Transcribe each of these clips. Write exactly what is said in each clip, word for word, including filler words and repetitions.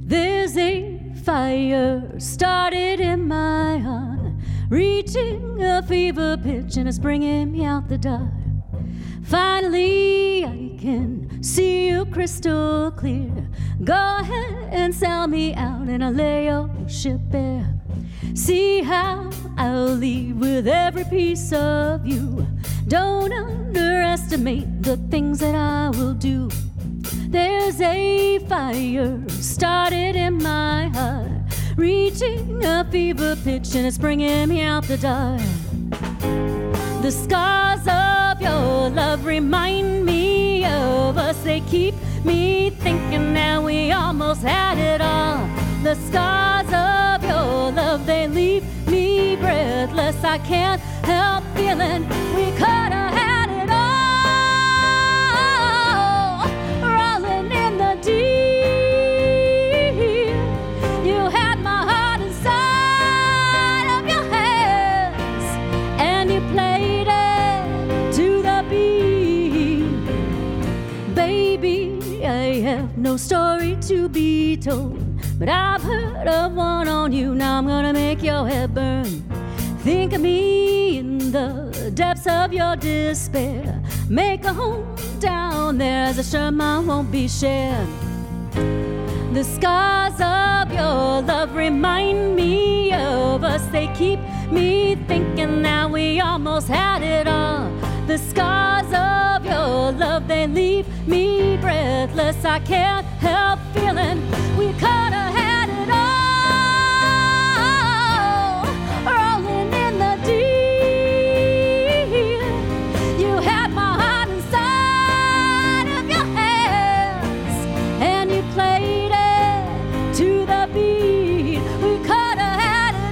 There's a fire started in my heart, reaching a fever pitch, and it's bringing me out the dark. Finally, I can see you crystal clear. Go ahead and sell me out, and I'll lay your ship bare. See how I'll leave with every piece of you. Don't underestimate the things that I will do. There's a fire started in my heart, reaching a fever pitch, and it's bringing me out the dark. The scars of your love remind me of us. They keep me thinking that we almost had it all. The scars of your love, they leave me breathless. I can't help feeling we could have had it all. Rolling in the deep, you had my heart inside of your hands, and you played it to the beat. Baby, I have no story to be told, but I've heard of one on you. Now I'm gonna make your head burn. Think of me in the depths of your despair. Make a home down there, as a sure mine won't be shared. The scars of your love remind me of us. They keep me thinking that we almost had it all. The scars of your love, they leave me breathless. I can't help feeling we could have had it all. Rolling in the deep, you had my heart inside of your hands, and you played it to the beat. We could have had it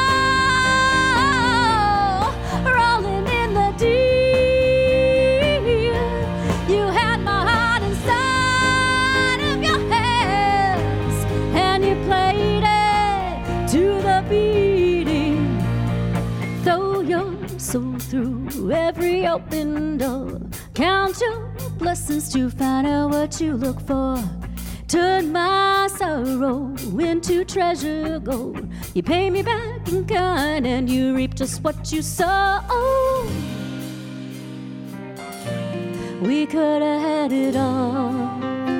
all. Rolling in the deep, you had my heart inside of your hands, and you played it to the beating. Throw your soul through every open door. Count your blessings to find out what you look for. Turn my sorrow into treasure gold. You pay me back in kind, and you reap just what you sow. We could have had it all.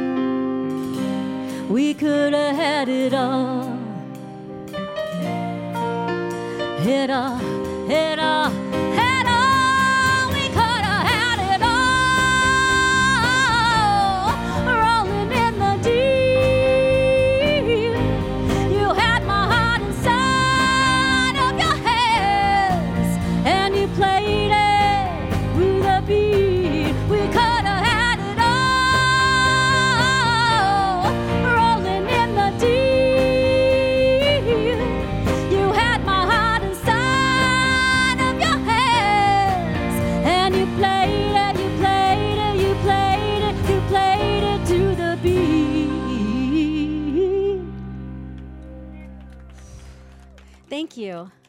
We could have had it all. It all, it all, it all. We could have had it all. Rolling in the deep, you had my heart inside of your hands, and you played it with a beat. We could have had it all. Rolling in the deep, you had my heart inside of your hands, and you played it, you played it, you played it, you played it to the beat. Thank you.